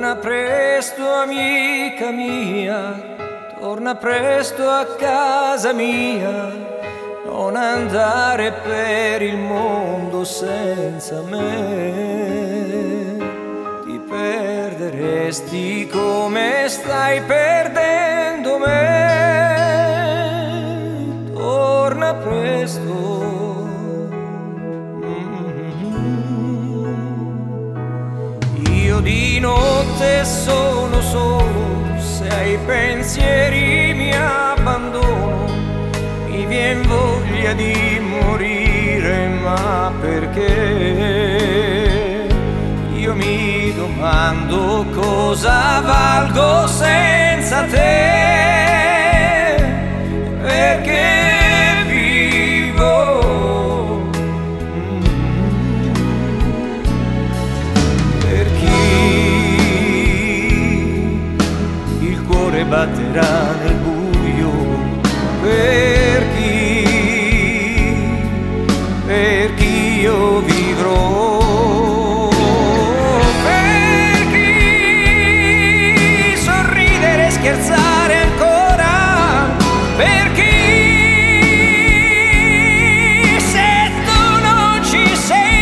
Torna presto amica mia, torna presto a casa mia, non andare per il mondo senza me. Ti perderesti come stai perdendo me. Torna presto. Io di notte sono solo, se ai pensieri mi abbandono, mi vien voglia di morire, ma perché? Io mi domando cosa valgo senza te, perché vivo. Per chi il cuore batterà nel buio, per chi io vivrò, per chi sorridere e scherzare ancora, per chi se tu non ci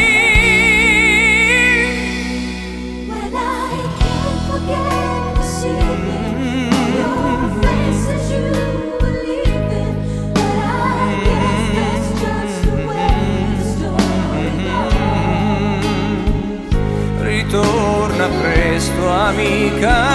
sei. When I can't forget the secret of your face as you were leaving, but I guess that's just the way the story goes. Ritorna presto amica